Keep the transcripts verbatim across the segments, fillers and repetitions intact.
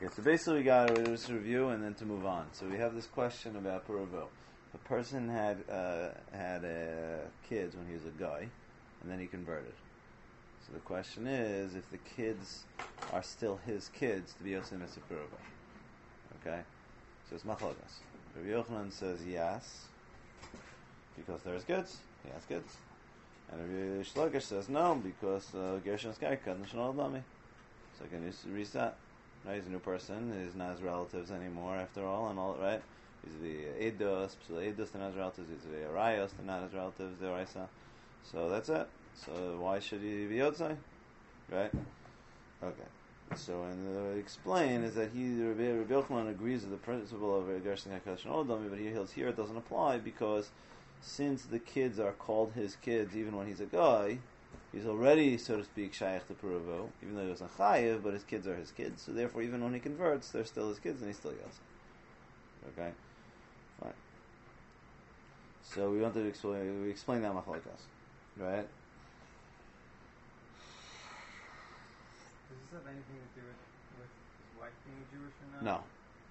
Okay, so basically we got to just review and then to move on. So we have this question about Puravo. A person had uh, had uh, kids when he was a guy, and then he converted. So the question is, if the kids are still his kids, to be Yosef Mitzvah Puravo. Okay? So it's Machlokas. Rabbi Yochanan says yes, because they're his kids. He has kids. And Rabbi Shlokish says no, because uh, Gershon Skai Kaddish Shnol Dami. So I can use reset. Right? He's a new person. He's not his relatives anymore, after all, and all right. He's the Eidos, Psul Eidos, they're not his relatives. He's the Arayos, they're not his relatives. The Araisa. So that's it. So why should he be Yotzai? Right? Okay. So, and the explain is that he, Rabbi Yochanan, agrees with the principle of Gershon Skai Kaddish Shnol Dami, but he holds here it doesn't apply because since the kids are called his kids, even when he's a guy, he's already, so to speak, shaykh to Puravo, even though he wasn't chayiv, but his kids are his kids. So therefore, even when he converts, they're still his kids, and he's still yotze. Okay, fine. So we want to explain. We explain that machlokas, right? Does this have anything to do with, with his wife being Jewish or not? No.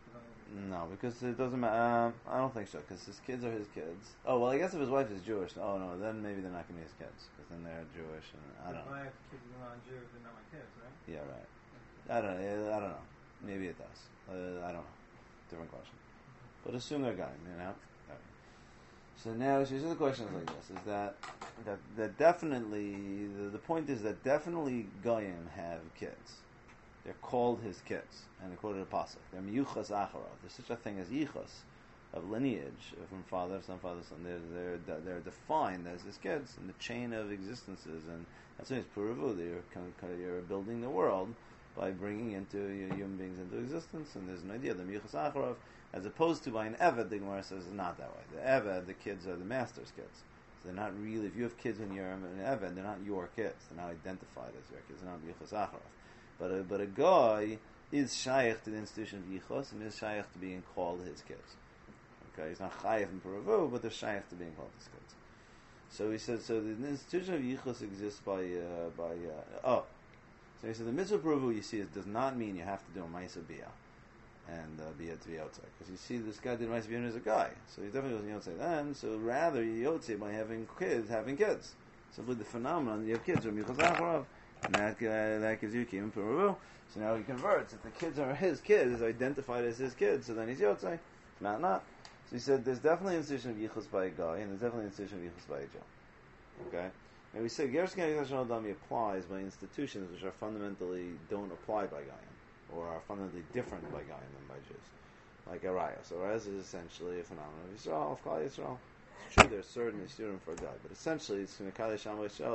No, because it doesn't matter. Um, I don't think so, because his kids are his kids. Oh, well, I guess if his wife is Jewish, oh no, then maybe they're not going to be his kids, because then they're Jewish, and I don't if know. I have kids who are non-Jews, they're not my kids, right? Yeah, right. I don't know. I don't know. Maybe it does. Uh, I don't know. Different question. But assume they're going, you know? Okay. So now, so the question is like this, is that that, that definitely, the, the point is that definitely Goyim have kids. They're called his kids, and according to Pasuk, they're miyuchas acharov. There's such a thing as yichas, of lineage, from father, son, father, son. They're, they're, they're defined as his kids in the chain of existences, and that's why it's Puravu. You're, you're building the world by bringing into human beings into existence, and there's an idea, the miyuchas acharov, as opposed to by an Eved, the Gemara says it's not that way. The Eved, the kids are the master's kids. So they're not really, if you have kids when you're an Eved, they're not your kids. They're not identified as your kids. They're not miyuchas acharov. But a, but a guy is shaykh to the institution of yichos and is shaykh to being called his kids. Okay, he's not chayiv in Puravu, but they're shaykh to being called his kids. So he said, so the institution of yichos exists by uh, by uh, oh, so he said the mitzvah Puravu you see it does not mean you have to do a ma'aseh bia and uh, bia to be outside, because you see this guy did ma'aseh bia as a guy, so he definitely wasn't outside then. So rather you outside by having kids, having kids. Simply the phenomenon you have kids or michos acharav. And that, uh, that gives you Kiyum Puravu. So now he converts. If the kids are his kids, identified as his kids, so then he's Yotzei. Not, not. So he said there's definitely an institution of Yichus by a guy, and there's definitely an institution of Yichus by a Jew. Okay? And we said Gershon Skai Dami applies by institutions which are fundamentally don't apply by Gayim, or are fundamentally different by Gayim than by Jews. Like Arayos. Arayos is essentially a phenomenon of Yisrael, of Klal Yisrael. It's true, there's certain Yisurim for a guy, but essentially it's Mekadei Shama Yisrael,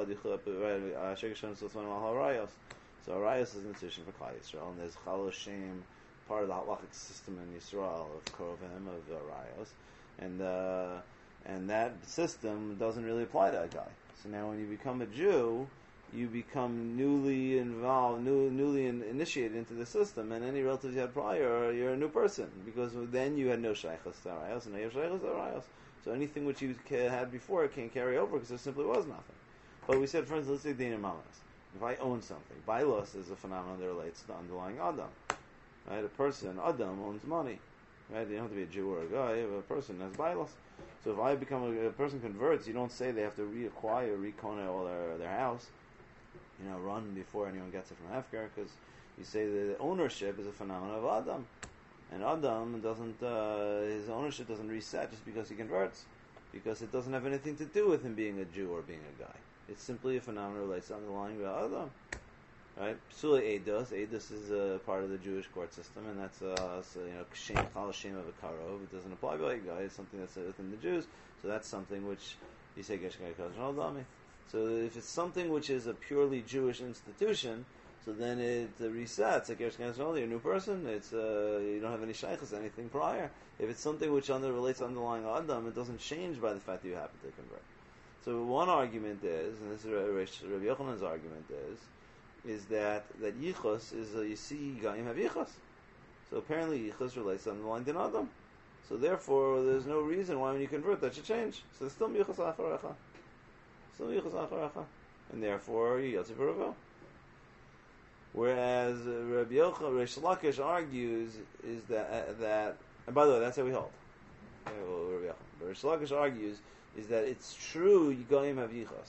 Shek Hashem Sultan Al Harayos. So Arayos is an institution for Klal Yisrael, and there's Chal Hashem, part of the halachic system in Yisrael of Korovim, of Arayos, and uh, and that system doesn't really apply to a guy. So now when you become a Jew, you become newly involved, new, newly in, initiated into the system, and any relatives you had prior, you're a new person, because then you had no Shaychus to Arayos, and now you have Shaychus to Arayos. So anything which you had before can't carry over because there simply was nothing. But we said, for instance, let's say Dina Mamas. If I own something, Bailos is a phenomenon that relates to the underlying Adam. Right? A person, Adam, owns money. Right? You don't have to be a Jew or a guy. A person has Bailos. So if I become a, a person converts, you don't say they have to reacquire, recona all their, their house. You know, run before anyone gets it from Hefker, because you say that ownership is a phenomenon of Adam. And Adam doesn't, uh, his ownership doesn't reset just because he converts, because it doesn't have anything to do with him being a Jew or being a guy. It's simply a phenomenon relates to underlying Adam. Right? Psula Eidos, Eidos is a part of the Jewish court system, and that's uh, so, you know, Shem, Chal Shem of a Karov. It doesn't apply by a guy. It's something that's within the Jews. So that's something which you say Gershon Skai Kaddish Dami. So if it's something which is a purely Jewish institution, so then it uh, resets. Like Gershon Skai Kaddish Dami, you're a new person. It's uh, you don't have any shaykhs, anything prior. If it's something which under relates to underlying Adam, it doesn't change by the fact that you happen to convert. So one argument is, and this is Rabbi Yochanan's argument is, is that that yichus is uh, you see Gayim have yichus. So apparently yichus relates to underlying din Adam. So therefore, there's no reason why when you convert that should change. So it's still yichus acharecha, still yichus acharecha, and therefore you yotze v'ravo. Whereas uh, Rabbi Yochanan, Rish Lakish argues is that uh, that, and by the way, that's how we hold. Uh, well, Rabbi Yochanan. But Rish Lakish argues is that it's true Yigoyim have yichas,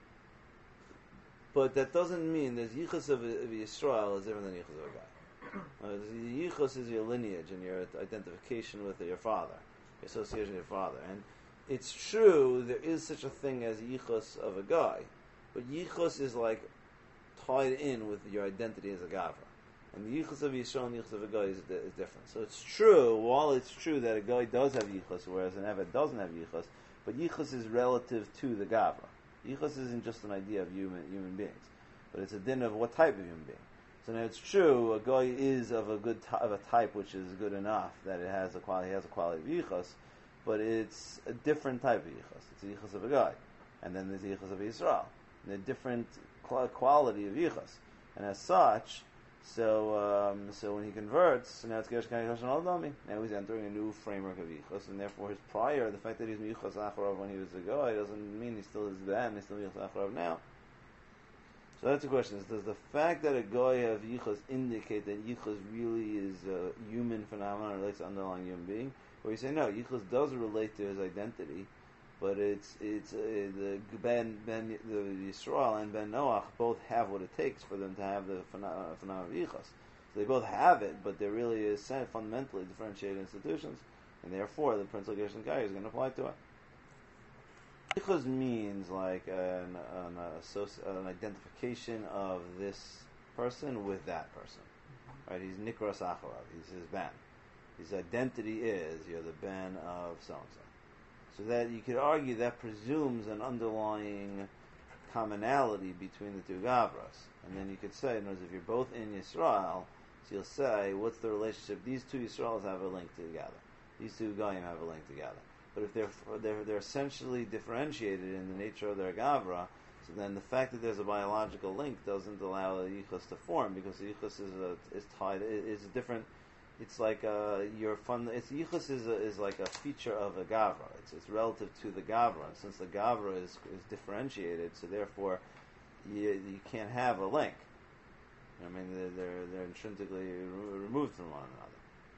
but that doesn't mean there's yichas of, of Yisrael is different than yichas of a guy. Uh, the yichus is your lineage and your identification with your father, your association with your father. And it's true, there is such a thing as yichus of a guy, but yichus is like tied in with your identity as a gavra. And the yichus of Yisrael and yichus of a guy is, is different. So it's true, while it's true that a guy does have yichus, whereas an eved doesn't have yichus, but yichus is relative to the gavra. Yichus isn't just an idea of human human beings, but it's a din of what type of human being. So now it's true, a guy is of a good t- of a type which is good enough that it has a quality, he has a quality of yichus, but it's a different type of yichus. It's the yichus of a guy, and then there's the yichus of Yisrael, and a different qual- quality of yichus, and as such, so um, so when he converts, so now it's Geresh Kai Koshan Aldami. Now he's entering a new framework of yichus, and therefore his prior, the fact that he's yichus acharav when he was a guy doesn't mean he still is ben, he's still yichus acharav now. So that's the question: is does the fact that a guy have yichus indicate that yichus really is a human phenomenon, relates to underlying human being? Or you say no, yichus does relate to his identity, but it's it's uh, the Ben Ben the Yisrael and Ben Noach both have what it takes for them to have the phenomenon of yichus. So they both have it, but there really is fundamentally differentiated institutions, and therefore the principal Gershon Kai is going to apply to it. Yichus means like an, an, associ- an identification of this person with that person. Right? He's Nikras Acharav. He's his Ben. His identity is you're the Ben of so and so. So that you could argue that presumes an underlying commonality between the two Gavras. And then you could say, in other words, if you're both in Yisrael, so you'll say, what's the relationship? These two Yisraels have a link together. These two Goyim have a link together. But if they're, they're they're essentially differentiated in the nature of their Gavra, so then the fact that there's a biological link doesn't allow the Yichus to form, because the Yichus is a, is tied, is a different. It's like a, your fun. It's Yichus is a, is like a feature of a Gavra. It's it's relative to the Gavra, and since the Gavra is is differentiated, so therefore you you can't have a link. I mean, they're they're, they're intrinsically removed from one another.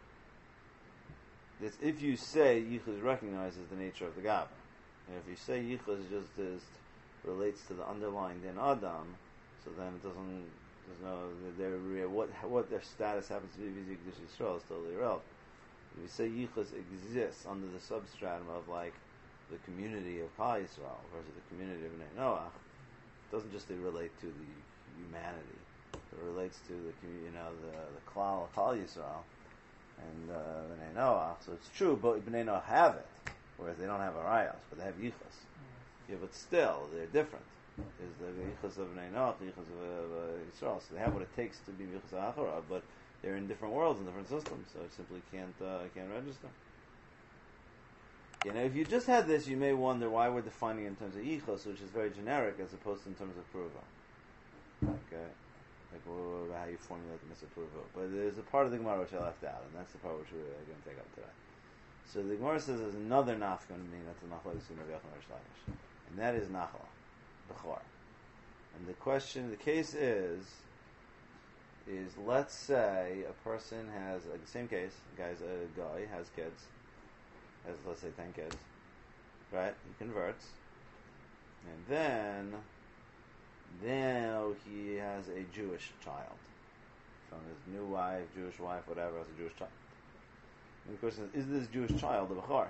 It's if you say Yichus recognizes the nature of the Gavra, and if you say Yichus just is, relates to the underlying Din Adam, so then it doesn't. There's no their what what their status happens to be vis-a-vis Yisrael is totally irrelevant. If you say Yichus exists under the substratum of like the community of Klal Yisrael versus the community of Bnei Noach, it doesn't just relate to the humanity. It relates to the you know the the Klal Klal Yisrael and uh, Bnei Noach. So it's true, but Bnei Noach have it, whereas they don't have a rayos, but they have Yichus. Yeah, but still they're different. Is the Yichus of Bnei Noach, the Yichus of uh, Yisrael. So they have what it takes to be Yichus Acharav, but they're in different worlds and different systems, so it simply can't uh, can't register. You know, if you just had this, you may wonder why we're defining it in terms of Yichus, which is very generic, as opposed to in terms of Pruva. Okay, like well, how you formulate the mitzvah Pruva. But there's a part of the Gemara which I left out, and that's the part which we're going to take up today. So the Gemara says there's another nafka mean that's a nachla yisum of Yochanan Rish Lakish, and that is nachla. And the question, the case is, is let's say a person has, like the same case, a guy's a guy, has kids, has let's say ten kids, right? He converts, and then, then he has a Jewish child from his new wife, Jewish wife, whatever, has a Jewish child. And the question is, is this Jewish child a Bechor?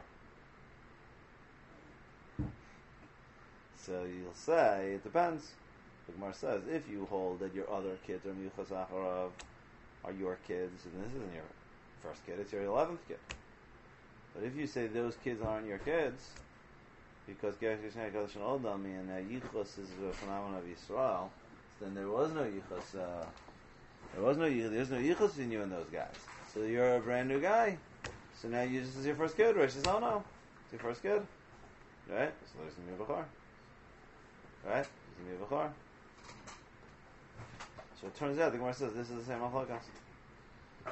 So you'll say, it depends. The Gemara says, if you hold that your other kids are Miyuchas Acharav, are your kids, and this isn't your first kid, it's your eleventh kid. But if you say those kids aren't your kids, because Geresh Yishnei Kodesh and Odami, and that Yichus is a phenomenon of Yisrael, then there was no Yichus, uh, there was no Yichus, there's no Yichus in you and those guys. So you're a brand new guy. So now you, this is your first kid, Rish says, oh no, it's your first kid. Right? So there's going to be a Bechor. Right? There's going to be a Bechor. So it turns out, the Gemara says, this is the same Achlokas.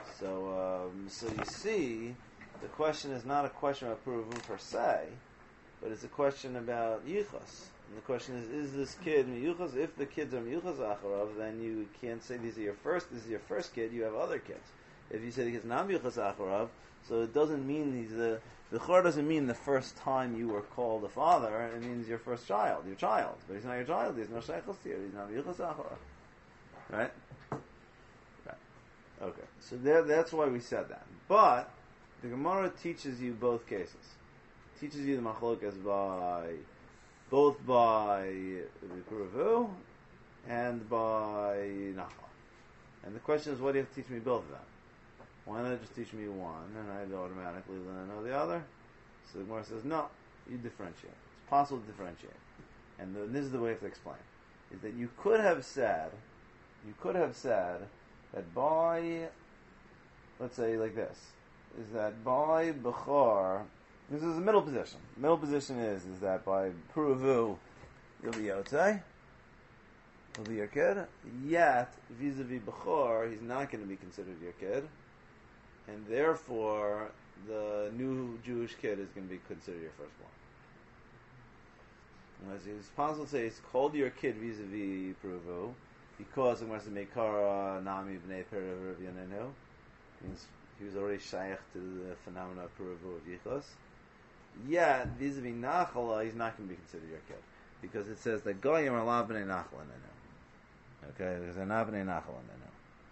So, um, so you see, the question is not a question of Puruvim per se, but it's a question about yichus. And the question is, is this kid miyuchas? If the kids are miyuchas acharav, then you can't say these are your first. This is your first kid. You have other kids. If you say the kid's not miyuchas acharav, so it doesn't mean he's the the chor doesn't mean the first time you were called a father. It means your first child, your child. But he's not your child. He's no sheikhus to you. He's not miyuchas acharav. Right? Right. Okay. So there, that's why we said that. But the Gemara teaches you both cases. It teaches you the machlokas by both by Puravu and by Nachal. And the question is, why do you have to teach me both of them? Why not just teach me one and I'd automatically then know the other? So the Gemara says, no, you differentiate. It's possible to differentiate. And the, this is the way to explain. Is that you could have said, you could have said that by, let's say like this, is that by Bechor, this is the middle position. Middle position is is that by Puravu, you'll be Yotzei, he'll be your kid. Yet, vis-a-vis Bechor, he's not going to be considered your kid, and therefore the new Jewish kid is going to be considered your firstborn. As it's possible to say, it's called your kid vis-a-vis Puravu because it wants to make Kara Nami Bnei Perav Yanenu. Means he was already shaykh to the phenomena of Puravu of Yichos. Yet, vis-a-vis Nachala, he's not going to be considered your kid. Because it says that Goyim are la b'nei Nachala nenu. Okay? Because they're not b'nei Nachala nenu.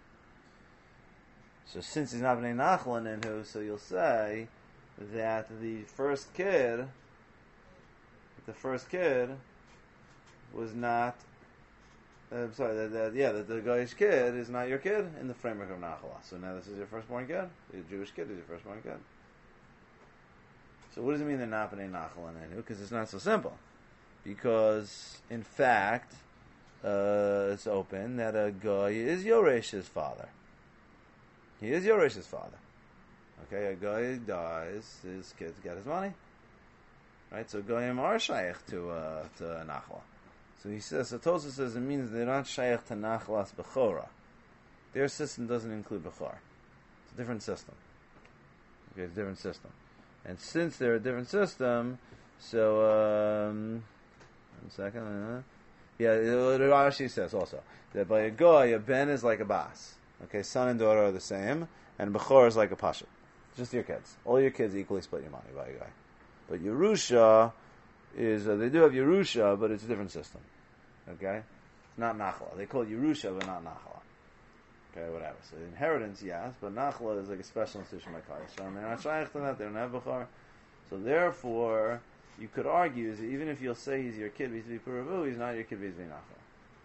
So since he's not b'nei Nachala nenu, so you'll say that the first kid, the first kid was not, uh, I'm sorry, that, that, yeah, that the Goyish kid is not your kid in the framework of Nachala. So now this is your firstborn kid? The Jewish kid is your firstborn kid. So what does it mean they're not b'nei Nachal and Enu? Because it's not so simple. Because, in fact, uh, it's open that a guy is Yoresh's father. He is Yoresh's father. Okay, a guy dies, his kids get his money. Right, so goyim are shaykh to uh, to Nachla. So he says, so Tosfos says it means they're not shaykh to Nachlas Bechora. Their system doesn't include Bechor. It's a different system. Okay, it's a different system. And since they're a different system, so, um, one second, uh, yeah, Rashi says also, that by a goy, a ben is like a bas. Okay, son and daughter are the same, and Bechor is like a pasha. Just your kids. All your kids equally split your money by a guy. But Yerusha is, uh, they do have Yerusha, but it's a different system. Okay? It's not Nachla. They call it Yerusha, but not Nachla. Okay, whatever. So inheritance, yes, but Nachla is like a special institution like Kaish. And they're not shaykh to that, they don't have Bechor. So therefore, you could argue that even if you'll say he's your kid vis-a-vis Puravu, he's not your kid vis-a-vis Nachla.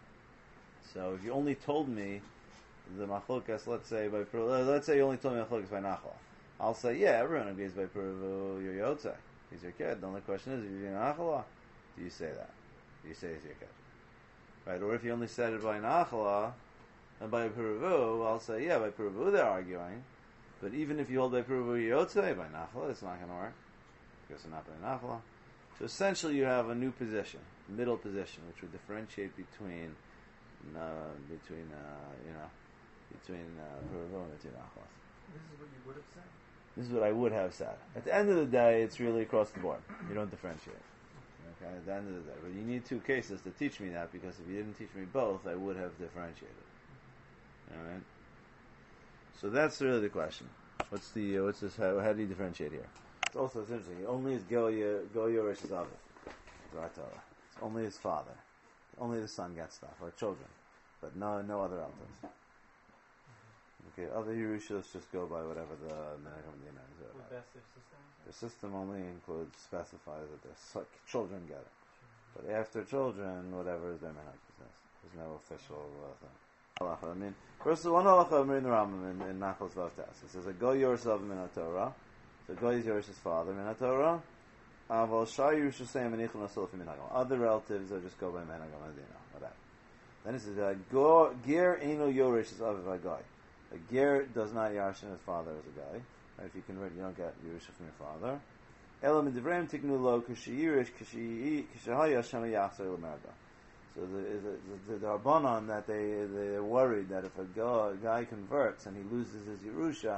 So if you only told me the Machlokas, let's say by Puravu, let's say you only told me Machlokas by Nachla, I'll say, yeah, everyone agrees by Puravu, you're Yotzei. He's your kid. The only question is, if you're in Nachla, do you say that? Do you say he's your kid? Right? Or if you only said it by Nachla, and by Puravu, I'll say, yeah, by Puravu they're arguing. But even if you hold by Puravu Yotzei, by Nachla, it's not going to work. Because it's not by Nachla. So essentially you have a new position, middle position, which would differentiate between, uh, between, uh, you know, between uh, Puravu and between Nachla. This is what you would have said? This is what I would have said. At the end of the day, it's really across the board. You don't differentiate. Okay, at the end of the day. But you need two cases to teach me that, because if you didn't teach me both, I would have differentiated. Alright? So that's really the question. What's the, uh, what's this, how, how do you differentiate here? It's also it's interesting. Only his Goya, Goya Rish's Aviv. It's only his father. Only the son gets stuff, or children. But no, no other relatives. Okay, other Yerushas just go by whatever the Menachem Dina is. Would that's their system? The system only includes, specifies that their su- children get it. But after children, whatever is their Menachem says. There's no official uh, thing. Halacha. I mean, first one halacha in the Rambam in, in Nachos Vavtas. It says, "Go yourself min Torah." So go is Yerush's father min Torah. Aval shai Yerusha say menichon asolf min Hagam. Other relatives are just go by Menachem Dina. Whatever. Then it says, "Go ger eno Yerusha's aviv hagai." A ger does not yarshin his father as a guy. Right? If you convert, you don't get Yerusha from your father. Elam divrei tiknu lo k'shiyirish k'shahaya shema yachzer l'merda. So the the, the, the Rabbanon that they they're worried that if a guy, a guy converts and he loses his Yerusha,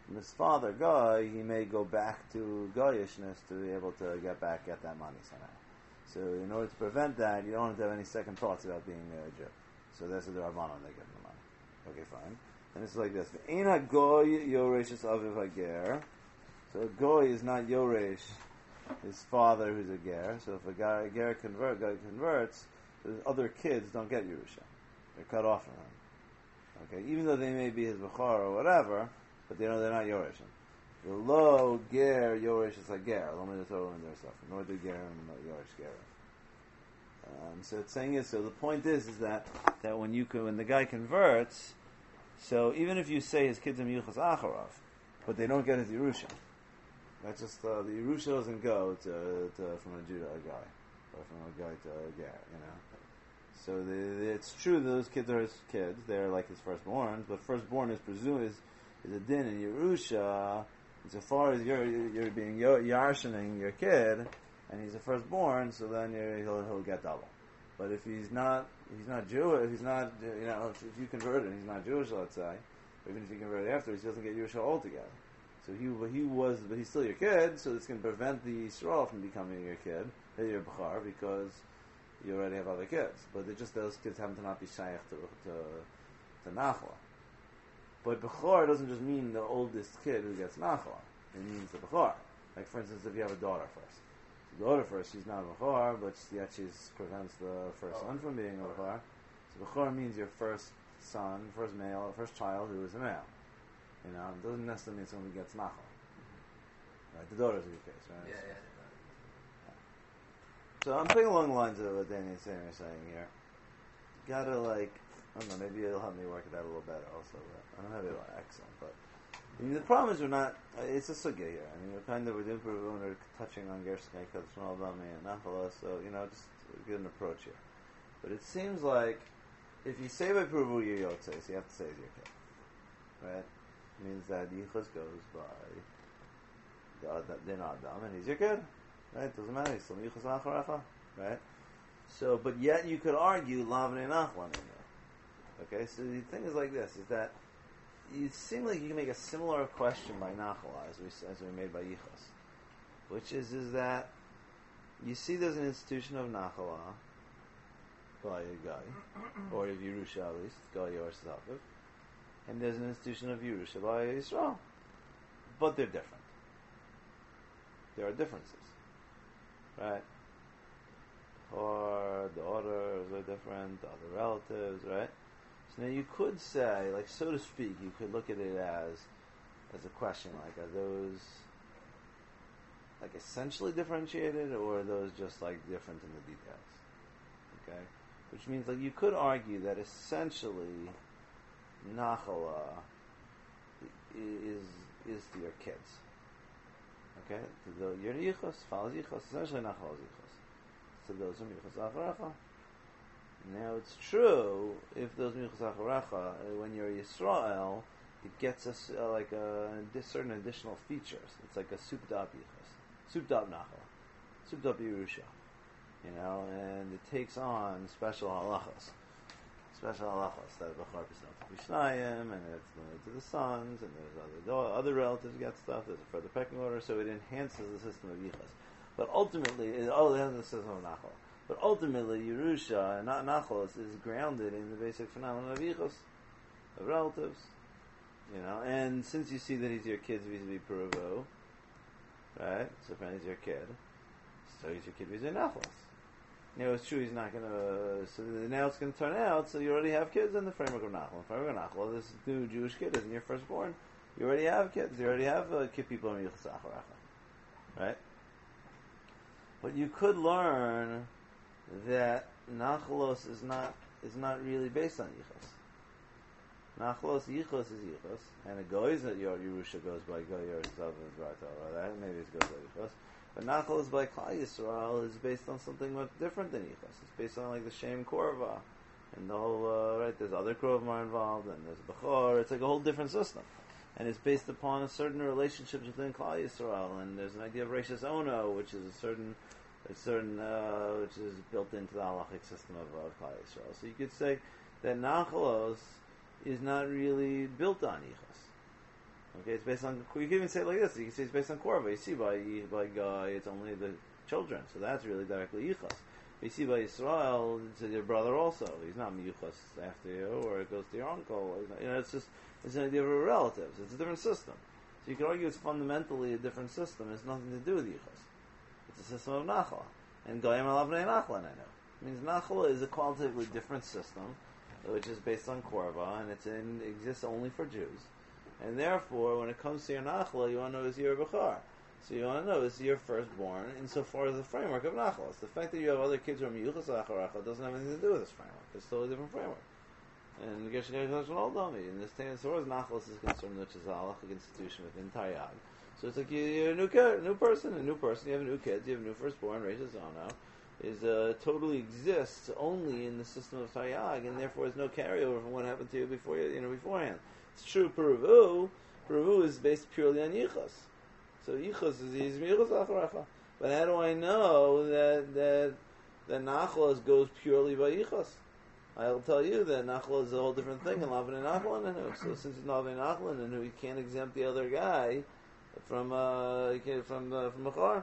from his father, Goy, he may go back to Goyishness to be able to get back at that money somehow. So in order to prevent that, you don't have to have any second thoughts about being a Jew. So that's the Rabbanon, they give him the money. Okay, fine. And it's like this. Ein Goy Yoresh es Aviv Hager. So a Goy is not Yoresh, his father who's a Ger. So if a guy, a Ger convert, guy converts, his other kids don't get Yerusha. They're cut off from him. Okay, even though they may be his Bechor or whatever, but they know they're not Yoreshim. The low Ger Yoresh is like Ger. Only the Torah and their stuff. Nor do Ger and Yoresh Ger. Um, so it's saying is so. The point is is that that when you when the guy converts, so even if you say his kids are Miyuchas Acharov, but they don't get his Yerusha, that's just uh, the Yerusha doesn't go to, to from a Judah a guy, or from a guy to a Ger, you know. So the, the, it's true that those kids are his kids; they're like his firstborn. But firstborn is presumed is, is a din in Yerusha. Insofar as you're you're being yarshening your kid, and he's a firstborn, so then you're, he'll he'll get double. But if he's not he's not Jewish, if he's not you know if, if you convert and he's not Jewish, let's say, or even if you convert afterwards, he doesn't get Yerusha altogether. So he he was, but he's still your kid. So this can prevent the Yisrael from becoming your kid, your Bechar, because you already have other kids. But they're just those kids happen to not be shaykh to to, to Nachla. But Bechor doesn't just mean the oldest kid who gets Nachla. It means the Bechor. Like for instance, if you have a daughter first. The daughter first, she's not a Bechor, but yet she prevents the first son from being a Bechor. So Bechor means your first son, first male, first child who is a male. You know, it doesn't necessarily mean someone who gets Nachla. Right? The daughter's in your case, right? Yeah, so, yeah. So I'm thinking along the lines of what Danny is saying, saying here. You gotta like, I don't know, maybe it'll help me work it out a little better also. But I don't have it excellent, but I mean, the problem is we're not, uh, it's a sugya here. I mean, we're kind of, we're doing, we're touching on Gershkai, Kadshmal, Bami, and Nachala, so, you know, just get an approach here. But it seems like, if you say by Pruvu your Yotzeis, you have to say it's your kid. Right? It means that Yichus goes by the Din Adam, and he's your kid. Right? Doesn't matter, he's still Yichus Acharacha. Right? So, but yet you could argue Lavne Nachlan in there. Okay, so the thing is like this, is that it seems like you can make a similar question by Nachala as we as we made by Yichus, which is is that you see there's an institution of Nachala by a guy, or of Yerusha at least, Guy or Zaviv, and there's an institution of Yerusha by Yisrael, but they're different. There are differences, right? Or daughters are different, other relatives, right? So now you could say, like so to speak, you could look at it as as a question, like are those like essentially differentiated, or are those just like different in the details? Okay, which means like you could argue that essentially Nachala is is to your kids. Okay, to the your yichus, follows yichus, essentially Nachala is yichus. To those who yichus acharacha. Now it's true if those michas acharacha, when you're Yisrael, it gets us uh, like a, a certain additional features. It's like a souped up yichas, souped up nachal, souped up Yerusha, you know, and it takes on special halachas, special halachas that b'char b'shnayim, and it's limited to the sons, and there's other other relatives get stuff. There's a further pecking order, so it enhances the system of yichas. But ultimately, it all has the system of nachal. But ultimately, Yerusha, and not Nachos, is grounded in the basic phenomenon of Yichus, of relatives. You know, and since you see that he's your kid vis-a-vis Peruvo, right? So if he's your kid, so he's your kid vis-a-vis Nachos. Now it's true he's not going to, so now it's going to turn out, so you already have kids in the framework of Nachol. In the framework of Nachol, this new Jewish kid isn't your firstborn. You already have kids. You already have uh, kid people in Yichus Acharacha. Right? But you could learn that Nachalos is not is not really based on Yichus. Nachalos Yichus is Yichus, and it goes that your Yerusha goes by Goy or Zav and Bartel, or that maybe it goes by Yichus. But Nachalos by Klal Yisrael is based on something much different than Yichus. It's based on like the Shem Korva, and the whole uh, right. There's other Korva involved, and there's Bechor. It's like a whole different system, and it's based upon a certain relationships within Klal Yisrael. And there's an idea of Reishis Ono, which is a certain A certain, uh, which is built into the halachic system of uh, Klal Yisrael. So you could say that Nachalos is not really built on Yichus. Okay, it's based on. You can even say it like this. You can say it's based on korva. You see, by by guy, it's only the children, so that's really directly yichus. You see, by Yisrael, it's your brother also. He's not miyuchas after you, or it goes to your uncle. Not, you know, it's just it's an idea of relatives. It's a different system. So you can argue it's fundamentally a different system. It's nothing to do with yichus. It's a system of nachla. And goyim alavnei nachla, I know. It means nachla is a qualitatively different system, which is based on korva, and it's in exists only for Jews. And therefore, when it comes to your nachla, you want to know is your bechar. So you want to know is your firstborn insofar as the framework of nachla. The fact that you have other kids who are miyuchas acharacha doesn't have anything to do with this framework. It's still a different framework. And in this thing, as far as nachlas is concerned, which is a halachic institution within Taryag, so it's like you, you're a new kid, new person, a new person. You have new kids, you have a new firstborn, raises on now. Is uh, totally exists only in the system of Taryag, and therefore there's no carryover from what happened to you before you, you know, beforehand. It's true, Peruvu. Peruvu is based purely on yichus. So yichus is he's yichus acharacha. But how do I know that that that nachlas goes purely by yichus? I'll tell you that nachla is a whole different thing, and lavin and nachlan and who. So since it's lavin and nachlan and who, you can't exempt the other guy from uh from uh, from machar.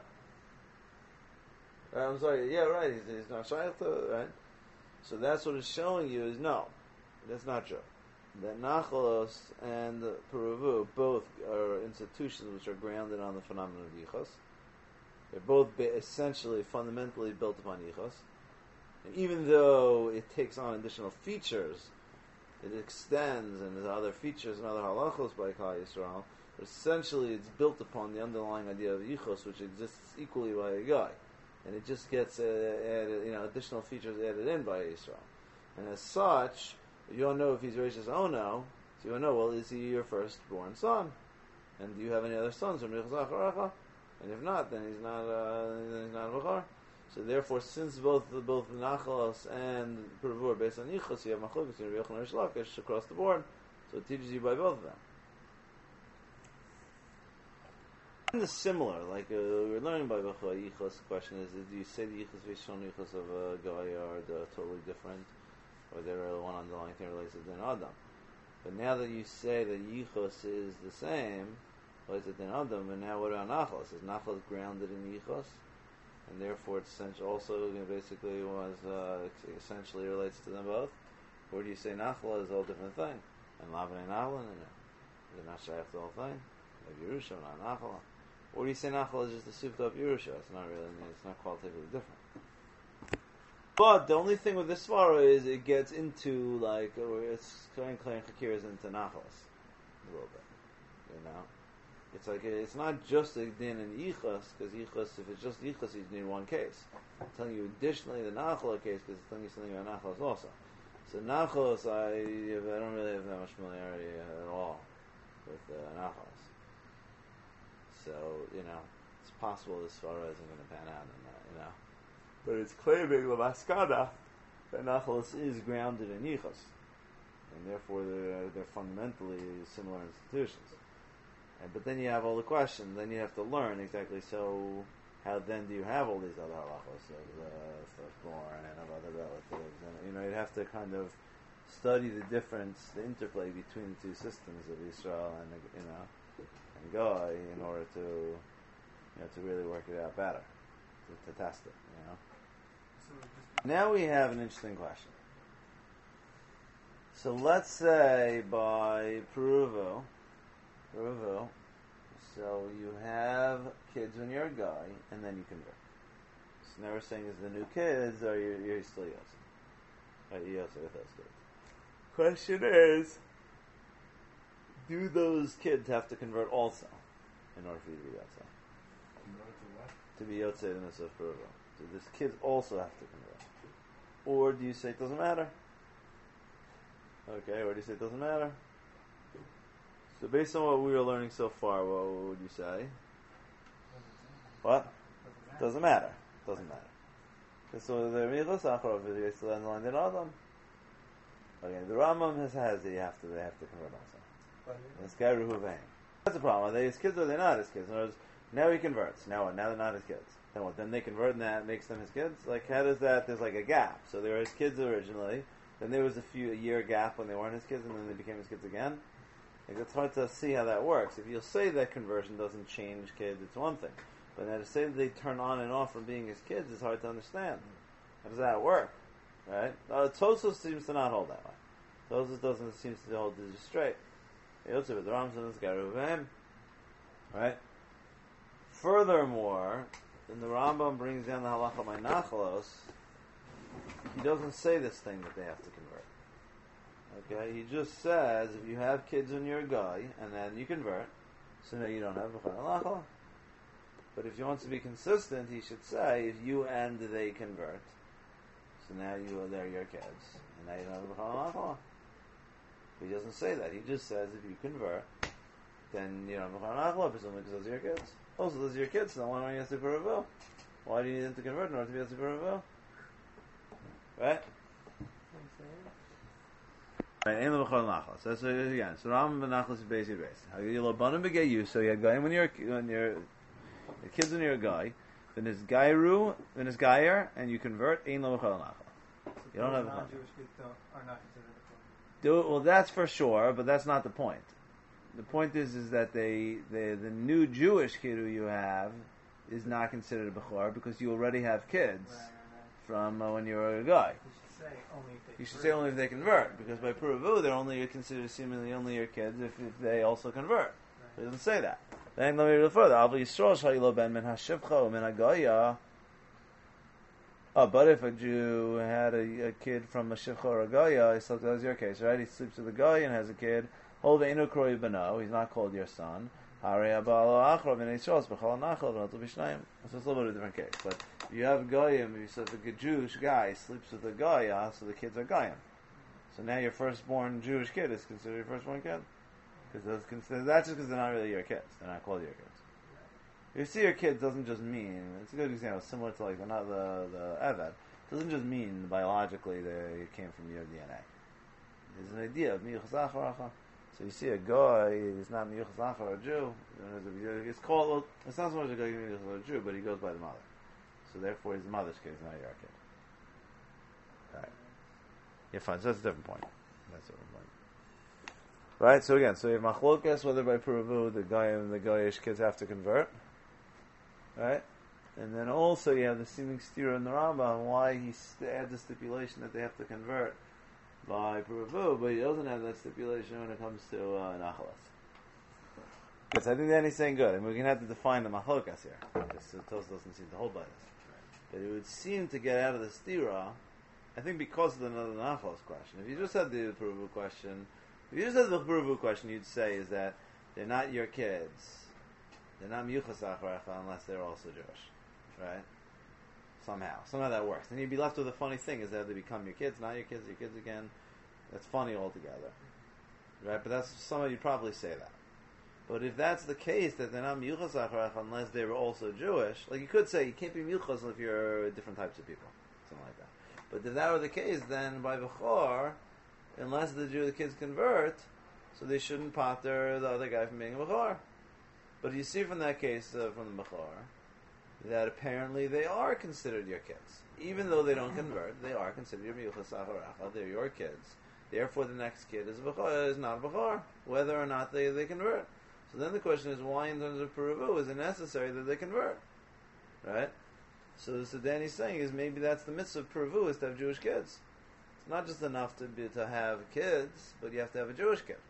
Uh, I'm sorry. Yeah, right. He's, he's not shaykh to, right. So that's what it's showing you is no, that's not true. That Nachalos and Peruvu both are institutions which are grounded on the phenomenon of yichus. They're both ba- essentially, fundamentally built upon yichus. And even though it takes on additional features, it extends and there's other features and other halachos by Klal Yisrael, but essentially it's built upon the underlying idea of yichus, which exists equally by a guy. And it just gets uh, added, you know, additional features added in by Yisrael. And as such, you don't know if he's Rishis Ono, so you don't know, well, is he your firstborn son? And do you have any other sons from Yichus Acharacha? And if not, then he's not, uh, then he's not a Bachar. So therefore, since both both Nachalos and Peruvu are based on Yichus, you have Machukas, you have Yochanan and Rish Lakish across the board, so it teaches you by both of them. And it's similar, like uh, we're learning by Bachar Yichus. The question is, do you say the Yichus Vishon Yichus of a guy are the, totally different? Or they're one underlying thing relates to Din Adam. But now that you say that Yichus is the same, relates to Din Adam, and now what about Nachos? Is Nachos grounded in Yichus? And therefore it's also you know, basically was uh, essentially relates to them both? Or do you say Nachla is a whole different thing? And Lavan and Nachlan, and they're not shaykh the whole thing? Like Yerusha, not Nachla. Or do you say Nachla is just a souped up Yerusha? It's not really, it's not qualitatively different. But the only thing with this svara is it gets into like or it's Kohen Kohen Chakiras into Nachos a little bit, you know. It's like it's not just a din in Yichus because Yichus if it's just Yichus you need one case. I'm telling you additionally the Nachla case because it's telling you something about Nachos also. So Nachos I I don't really have that much familiarity at all with uh, Nachos. So you know it's possible this svara isn't going to pan out in that, you know. But it's claiming the maskada that Nachos is grounded in Yichus, and therefore they're, they're fundamentally similar institutions. And, but then you have all the questions. Then you have to learn exactly. So, how then do you have all these other halachos of uh, firstborn and of other relatives? And you know, you'd have to kind of study the difference, the interplay between the two systems of Israel and you know and Goy in order to you know to really work it out better, to, to test it. You know. Now we have an interesting question. So let's say by Peruvu, Peruvu, so you have kids when you're a guy, and then you convert. So now we're saying is the new kids, or you're, you're still Yosef. Right, you're Yosef with those kids. Question is, do those kids have to convert also in order for you to be Yosef? Convert to what? To be Yosef in the Peruvu. Do these kids also have to convert? Or do you say it doesn't matter? Okay, or do you say it doesn't matter? So based on what we were learning so far, what would you say? What? Doesn't matter. Doesn't matter. Okay, so the Michos Acharov is still underlined in Adam. Okay, the Rambam has, has it, you have to, they have to convert also. It's Gairu Huvain. That's the problem. Are they his kids or are they not his kids? In other words, now he converts. Now what? Now they're not his kids. Then what? Then they convert and that makes them his kids? Like, how does that, there's like a gap. So they were his kids originally, then there was a few, a year gap when they weren't his kids, and then they became his kids again. Like, it's hard to see how that works. If you'll say that conversion doesn't change kids, it's one thing. But now to say that they turn on and off from being his kids is hard to understand. How does that work? Right? Uh, Tosos seems to not hold that way. Tosos doesn't seems to hold this straight. The Ramson is Garuvim. Right? Furthermore, when the Rambam brings down the halacha by Nachalos, he doesn't say this thing that they have to convert. Okay? He just says, if you have kids when you're a guy, and then you convert, so now you don't have a halacha. But if he wants to be consistent, he should say, if you and they convert, so now you they're your kids, and now you don't have a halacha. But he doesn't say that. He just says, if you convert, then you don't have a halacha, presumably because those are your kids. Also, those are your kids, so why don't you have to convert? Why do you need them to convert in order to be able to convert? Right? Right, Ein Lo B'chol Nachal. So that's what it is again. So Ram B'Nachal is Beis Yidreis. You Labanim B'Gei You. So you had guy when you're when you're the kids when you're a guy. Then it's Gairu, then it's Gayer, and you convert Ein Lo B'chol Nachal. You don't have a non-Jewish kids don't, are not considered a Do well, that's for sure, but that's not the point. The point is, is that they, they the new Jewish kid who you have is not considered a bechor because you already have kids right, right, right. from uh, when you were a guy. You should say only if they You should convert. say only if they convert, because by Puravu they're only considered seemingly only your kids if, if they also convert. Right. It doesn't say that. Then let me read it further. Avli Yisrael shayilo ben min hashivcha min hagaya. Oh, but if a Jew had a, a kid from a shivcha or a gaya, so that was your case, right? He sleeps with a guy and has a kid. Hold the kroi beno. He's not called your son. Harei abalo achro min Yisrael b'chol nachal v'notu b'shnayim. So it's a little bit of a different case. But if you have goyim, if you if a Jewish guy sleeps with a gaya, so the kids are goyim. So now your firstborn Jewish kid is considered your firstborn kid. Because that's, considered, that's just because they're not really your kids. They're not called your kids. You see your kid doesn't just mean, it's a good example, similar to like the, not the, the Eved, it doesn't just mean biologically they came from your D N A. There's an idea of miyuchas acharacha. So you see a guy, he's not miyuchas achar, a Jew, it's called, well, it's not so much a guy miyuchas a Jew, but he goes by the mother. So therefore his mother's kid is not your kid. Right. Yeah, fine, so that's a different point. That's a different point. Right, so again, so you have machlokas, whether by Puravu, the guy and the Goyish kids have to convert. Right? And then also you have the seeming stira in the Rambam, why he st- adds the stipulation that they have to convert by Puravu, but he doesn't have that stipulation when it comes to uh, Nachalas. Yes, I think that he's saying good, and we're going to have to define the machlokas here. This Tos doesn't seem to hold by this. But it would seem to get out of the stira, I think because of the another Nachalas question. If you just had the Puravu question, if you just had the Puravu question, you'd say is that they're not your kids. They're not miyuchas acharacha unless they're also Jewish, right? Somehow, somehow that works. And you'd be left with a funny thing: is that they become your kids, not your kids, your kids again. That's funny altogether, right? But that's somehow you'd probably say that. But if that's the case, that they're not miyuchas acharacha unless they were also Jewish, like you could say, you can't be miyuchas if you're different types of people, something like that. But if that were the case, then by bechor, unless the Jew the kids convert, so they shouldn't pater the other guy from being a bechor. But you see from that case, uh, from the Bechor, that apparently they are considered your kids. Even though they don't convert, they are considered your miyuchas acharacha. They're your kids. Therefore, the next kid is a Bechor, is not a Bechor, whether or not they, they convert. So then the question is, why in terms of Puravu is it necessary that they convert? Right? So, so Danny's saying is maybe that's the mitzvah of Puravu, is to have Jewish kids. It's not just enough to be, to have kids, but you have to have a Jewish kid.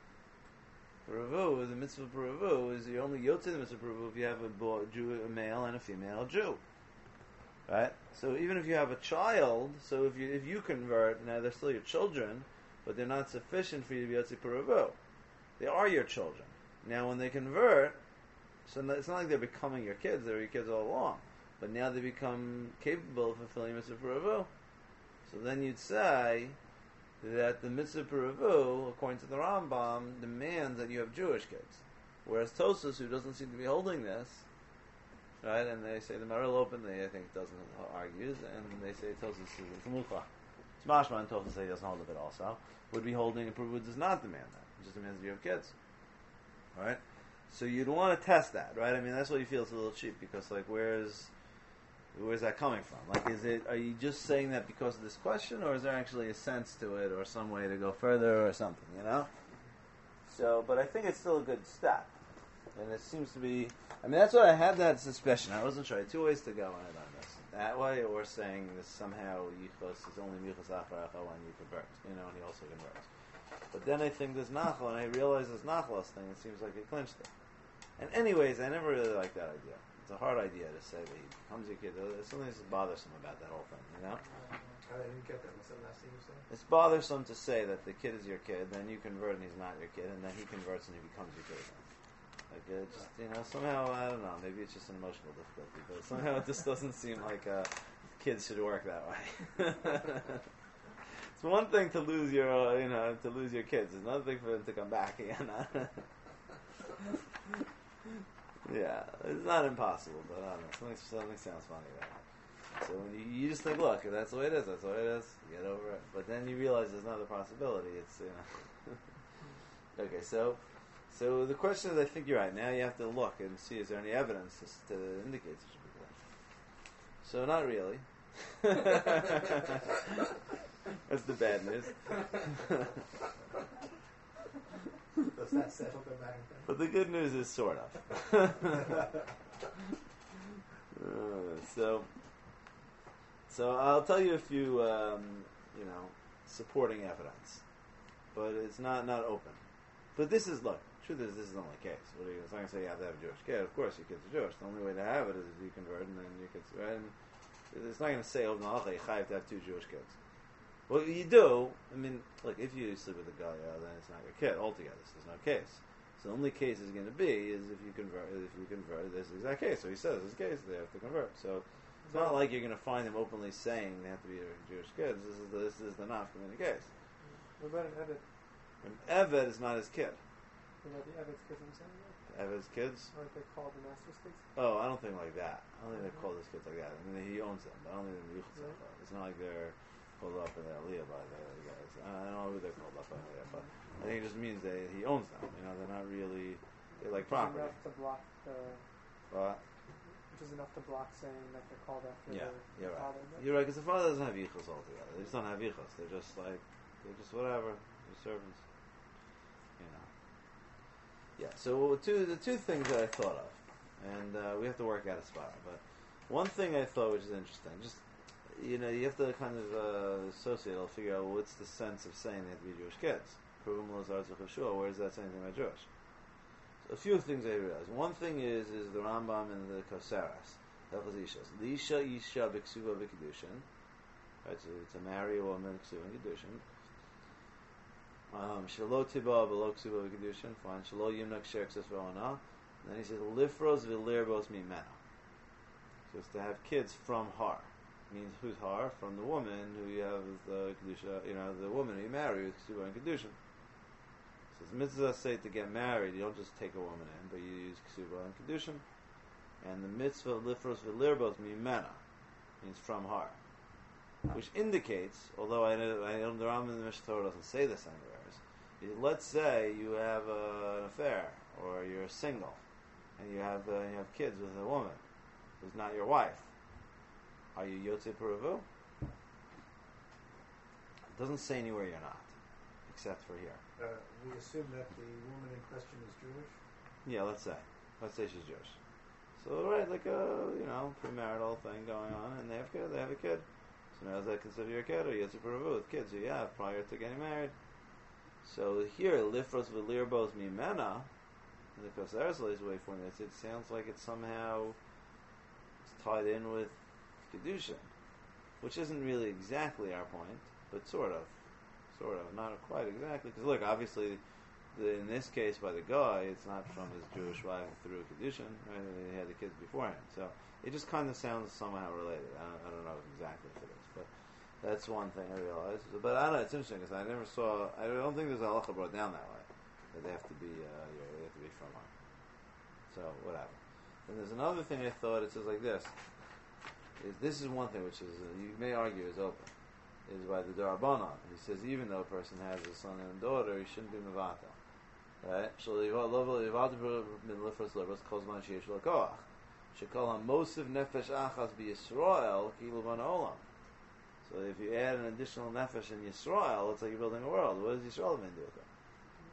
Puravu, the mitzvah of Puravu is you only yotze the mitzvah of Puravu if you have a, boy, Jew, a male and a female Jew, right? So even if you have a child, so if you if you convert, now they're still your children, but they're not sufficient for you to be yotze Puravu. They are your children. Now when they convert, so it's not like they're becoming your kids; they're your kids all along. But now they become capable of fulfilling mitzvah Puravu. So then you'd say that the mitzvah Puravu, according to the Rambam, demands that you have Jewish kids. Whereas Tosas, who doesn't seem to be holding this, right, and they say the Maral Open, they I think doesn't argues, and they say Tosas is a Mucha. It's Mashma, and Tosas say he doesn't hold of it also, would be holding, and Puravu does not demand that. It just demands that you have kids. Right? So you'd want to test that, right? I mean, that's why you feel it's a little cheap, because, like, where's... Where's that coming from? Like, is it? Are you just saying that because of this question, or is there actually a sense to it, or some way to go further, or something? You know. So, but I think it's still a good step. And it seems to be, I mean, that's what I had that suspicion. I wasn't sure. I had two ways to go when I learned this. That way, or saying that somehow Yichus is only Yichus Acharacha when you convert, you know, and he also converts. But then I think there's Nachal, and I realize this Nachalos thing, it seems like it clinched it. And anyways, I never really liked that idea. It's a hard idea to say that he becomes your kid. There's something that's bothersome about that whole thing, you know? I didn't get that. What's that last thing you said? It's bothersome to say that the kid is your kid, then you convert and he's not your kid, and then he converts and he becomes your kid again. Like, it just, you know, somehow, I don't know, maybe it's just an emotional difficulty, but somehow it just doesn't seem like uh, kids should work that way. It's one thing to lose your, uh, you know, to lose your kids. It's another thing for them to come back again. Yeah, it's not impossible, but I don't know, something, something sounds funny about it. So when you, you just think, look, if that's the way it is, that's the way it is, get over it. But then you realize there's another possibility. It's, you know. Okay, so so the question is, I think you're right. Now you have to look and see, is there any evidence to, to indicate such a big life? So not really. That's the bad news. Does that settle the matter then? But the good news is sort of. uh, so, so I'll tell you a few, um, you know, supporting evidence, but it's not not open. But this is, look, truth is, this is the only case. What are you, it's not going to say you have to have a Jewish kid. Of course, your kids are Jewish. The only way to have it is if you convert and then your kids, right? And it's not going to say, oh, no, you have to have two Jewish kids. Well, you do. I mean, look, if you sleep with a guy, then it's not your kid altogether. So there's no case. So the only case is going to be is if you convert. If you convert, this exact case. So he says this case, they have to convert. So it's not like you're going to find him openly saying they have to be Jewish kids. This is the, this is the nafka mina case. What about an Eved? An Eved is not his kid. What about the Eved's kids themselves? Eved's kids. Aren't they called the master's kids? Oh, I don't think like that. I don't think they call his kids like that. I mean, he owns them, but I don't think they're Yuchel Tzachar. It's not like they're called up in their aliyah by the guys. I don't know who they're called up by aliyah, but I think it just means that he owns them. You know, they're not really, they're like property. Enough to block the... What? Which is enough to block saying that they're called after Yeah, their you're right. father. Right? You're right, because the father doesn't have yichus altogether. They just don't have yichus. They're just like, they're just whatever. They're servants. You know. Yeah, so two, the two things that I thought of, and uh, we have to work out a spot, but one thing I thought which is interesting, just, you know, you have to kind of uh, associate or figure out what's the sense of saying they have to be Jewish kids. Where does that say anything about Jewish? So a few things I realized. One thing is is the Rambam and the Kosaras. Lisha Isha Biksuva Bikidushin. Right, so to marry a woman Ksuva and Kedushin. Um, Shalo Tiba Below Ksuva Bikidushin. Fine. Shalo Yimnak Sher Ksus V'Ona. Then he says Lifros V'Lirbos Mimena. So it's to have kids from her. Means who's har? From the woman who you have the kedusha, you know, the woman who you marry with ksuba and kedusha. So it's mitzvah say to get married, you don't just take a woman in, but you use ksuba and kedusha. And the mitzvah lifros v'lirbos mimena means from har, which indicates, although I know, I know the Rambam in the Mishnah Torah doesn't say this anywhere. Is, let's say you have uh, an affair or you're single, and you have uh, you have kids with a woman who's not your wife. Are you Yotze Peravu? It doesn't say anywhere you're not, except for here. Uh, we assume that the woman in question is Jewish? Yeah, let's say. Let's say she's Jewish. So, right, like a, you know, premarital thing going on, and they have kid, they have a kid. So now is that considered your kid, or Yotze Peravu with kids you have prior to getting married? So here, Lifros V'Lirbos Mimena, in the Kosaras way for this, it sounds like it's somehow it's tied in with Kedusha, which isn't really exactly our point, but sort of, sort of, not quite exactly. Because look, obviously, the, in this case by the guy, it's not from his Jewish wife through Kedusha. Right? He had the kids beforehand, so it just kind of sounds somehow related. I don't, I don't know exactly if it is, but that's one thing I realized. But I don't know, it's interesting because I never saw. I don't think there's a halacha brought down that way that they have to be, uh, yeah, they have to be from her. So whatever. And there's another thing I thought. It says like this. Is this is one thing which is uh, you may argue is open, is by the Darabanan. He says even though a person has a son and a daughter, he shouldn't be mevatel, right? So the levatel min lifros levros calls man sheish lakoach. Shekol hamosiv nefesh achas be Yisrael kilu van olam. So if you add an additional nefesh in Yisrael, it's like you're building a world. What does Yisrael mean do with it? So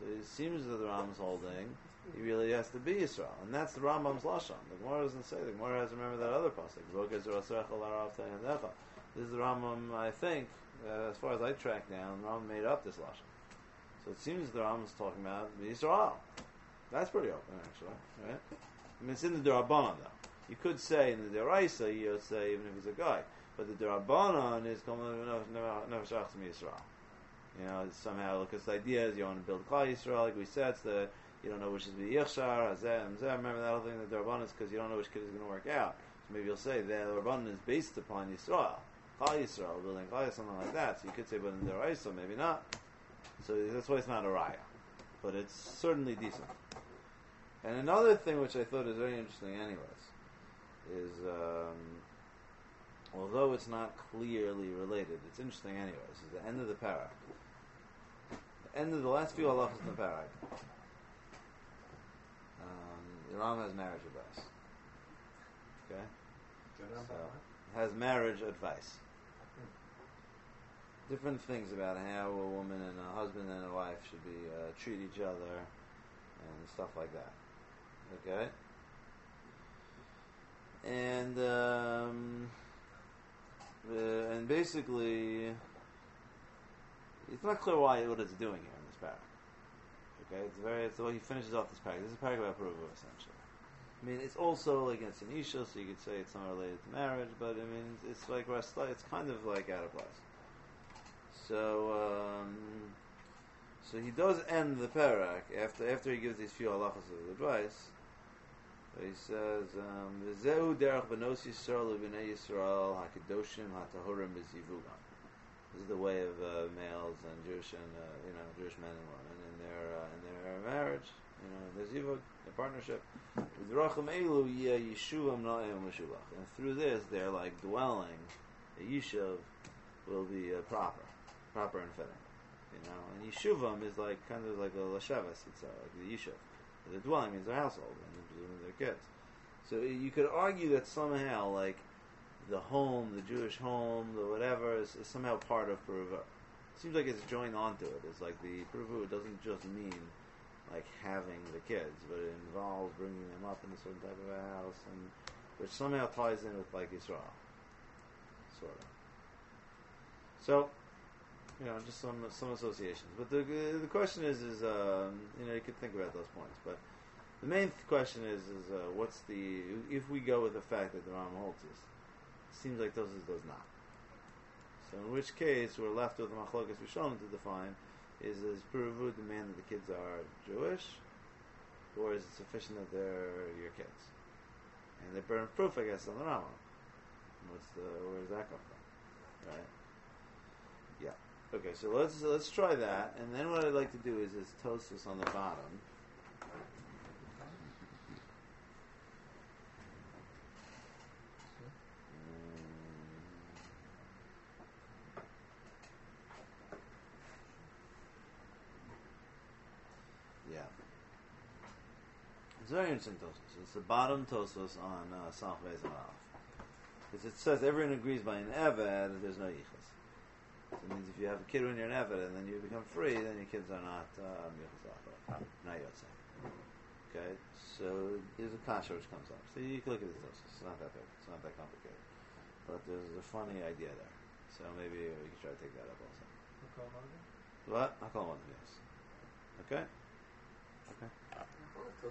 it seems that the Rambam's holding he really has to be Yisrael, and that's the Rambam's lashon. The Gemara doesn't say. The Gemara has to remember that other pasuk. This is the Rambam, I think, uh, as far as I track down, the Rambam made up this lashon. So it seems the Rambam's talking about Yisrael. That's pretty open, actually, right? I mean, it's in the Durabanan, though. You could say in the Deraisa, you would say even if he's a guy, but the Durabanan is coming never shach to Yisrael. You know, it's somehow, because the idea is you want to build Klal Yisrael, like we said, it's the you don't know which is the Yichshar, Hazeh, and Zeh. Remember that whole thing, the Durabanan is because you don't know which kid is going to work out. So maybe you'll say the Durabanan is based upon Yisrael, Klal Yisrael, building Klal, something like that. So you could say, but in the Deraisa, maybe not. So that's why it's not a raya, but it's certainly decent. And another thing which I thought is very interesting, anyways, is um, although it's not clearly related, it's interesting, anyways. Is the end of the parak, the end of the last few halachas in the parak. Um, the Ram has marriage advice. Okay, so it has marriage advice. Different things about how a woman and a husband and a wife should be uh, treat each other and stuff like that. Okay, and um, the, and basically, it's not clear why what it's doing here in this paragraph. Okay, it's very it's the way he finishes off this paragraph. This is a paragraph about Peruva, essentially. I mean, it's also like it's an isha, so you could say it's not related to marriage, but I mean, it's like it's kind of like out of place. So, um, so he does end the parak after after he gives these few halachas of advice. He says, "V'zehu derech benos Yisrael u'bnei Yisrael hakadoshim hatahurim b'zivugam." This is the way of uh, males and Jewish and uh, you know Jewish men and women in their uh, in their marriage, you know, their zivug, their partnership. V'derachim elu yeh yishuvam na'im l'shulach, and through this, their like dwelling, the yishuv, will be uh, proper. proper and fitting, you know. And yeshuvam is like kind of like a lashavas, it's uh, like the yeshuv. The dwelling means their household and presumably their kids. So you could argue that somehow, like the home, the Jewish home, the whatever, is, is somehow part of Peruva. It seems like it's joined onto it. It's like the Peruva doesn't just mean like having the kids, but it involves bringing them up in a certain type of a house, and which somehow ties in with like Israel, sort of. So. You know, just some some associations. But the the question is, is um, you know, you could think about those points. But the main th- question is, is uh, what's the if we go with the fact that the Ram holds this, it seems like those does not. So in which case we're left with the machlokas rishonim to define: is is Peruvu demand that the kids are Jewish, or is it sufficient that they're your kids? And they burn proof, I guess, on the Rambam. What's the where does that come from? Right. Yeah. Okay, so let's let's try that, and then what I'd like to do is is toast this on the bottom. Yeah, it's very interesting tosos. It's the bottom tosos on uh, Salf Beis Alav, because it says everyone agrees by an eved that there's no yichus. So it means if you have a kid when you're an Eved and then you become free, then your kids are not Yichus, not Yotzei. Okay, so there's a kasha which comes up. So you can look at this tosos. It's not that big. It's not that complicated. But there's a funny idea there. So maybe we can try to take that up also. What? I'll call one of yes. Okay? Okay.